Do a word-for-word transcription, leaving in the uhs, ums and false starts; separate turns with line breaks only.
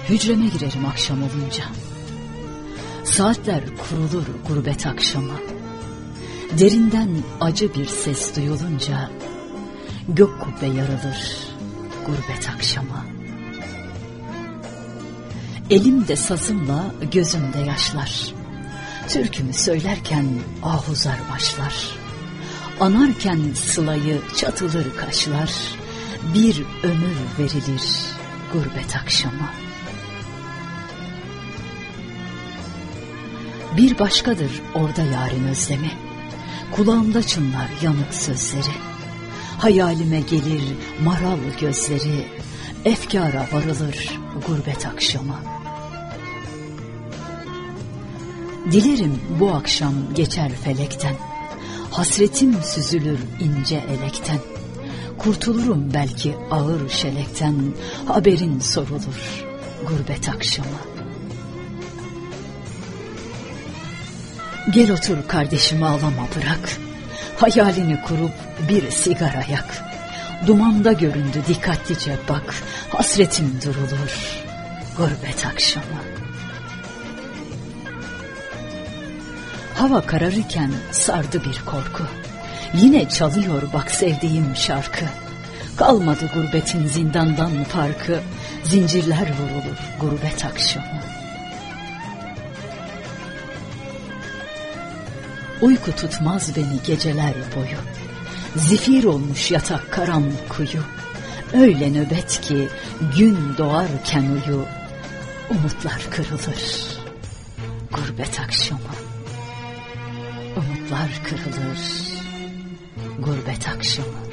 Hücreme girerim akşam olunca. Saatler kurulur gurbet akşama. Derinden acı bir ses duyulunca gök kubbe yarılır gurbet akşama. Elimde sazımla gözümde yaşlar. Türkümü söylerken ahuzar başlar. Anarken sılayı çatılır kaşlar. Bir ömür verilir gurbet akşama. Bir başkadır orada yarın özlemi. Kulağımda çınlar yanık sözleri. Hayalime gelir maral gözleri. Efkara varılır gurbet akşama. Dilerim bu akşam geçer felekten. Hasretim süzülür ince elekten. Kurtulurum belki ağır şelekten. Haberin sorulur gurbet akşama. Gel otur kardeşim, ağlama bırak. Hayalini kurup bir sigara yak. Dumanda göründü dikkatlice bak. Hasretim durulur gurbet akşama. Hava kararırken sardı bir korku. Yine çalıyor bak sevdiğim şarkı. Kalmadı gurbetin zindandan farkı. Zincirler vurulur gurbet akşamı. Uyku tutmaz beni geceler boyu. Zifir olmuş yatak karanlık kuyu. Öyle nöbet ki gün doğarken uyu. Umutlar kırılır gurbet akşamı. Umutlar kırılır gurbet akşamı.